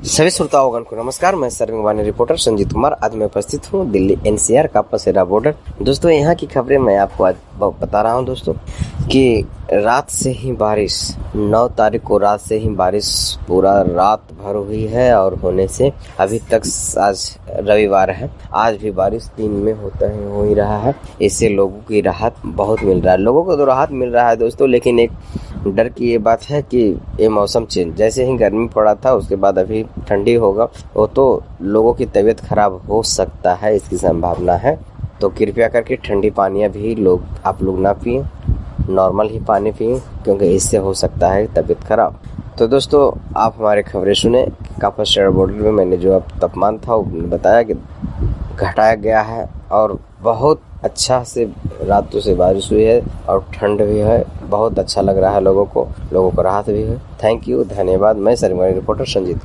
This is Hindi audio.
सभी श्रोताओं को नमस्कार। मैं सर्विंग रिपोर्टर संजीत कुमार। आज मैं उपस्थित हूँ दिल्ली एनसीआर का पसेरा बॉर्डर। दोस्तों, यहाँ की खबरें मैं आपको आज बता रहा हूँ दोस्तों कि रात से ही बारिश, 9 तारीख को रात से ही बारिश पूरा रात भर हुई है और होने से अभी तक, आज रविवार है, आज भी बारिश दिन में हो ही रहा है। इससे लोगों की राहत बहुत मिल रहा है। लोगों को तो राहत मिल रहा है दोस्तों, लेकिन एक डर की ये बात है कि ये मौसम चेंज, जैसे ही गर्मी पड़ा था उसके बाद अभी ठंडी होगा, वो तो लोगों की तबीयत खराब हो सकता है, इसकी संभावना है। तो कृपया करके ठंडी पानियाँ भी आप लोग ना पिएं, नॉर्मल ही पानी पिएं, क्योंकि इससे हो सकता है तबीयत खराब। तो दोस्तों, आप हमारे खबरें सुने। पसेरा बॉर्डर में मैंने जो अब तापमान था वो बताया कि घटाया गया है और बहुत अच्छा से रातों से बारिश हुई है और ठंड भी है। बहुत अच्छा लग रहा है लोगों को राहत भी है। थैंक यू, धन्यवाद। मैं सर्विंग रिपोर्टर संजीत।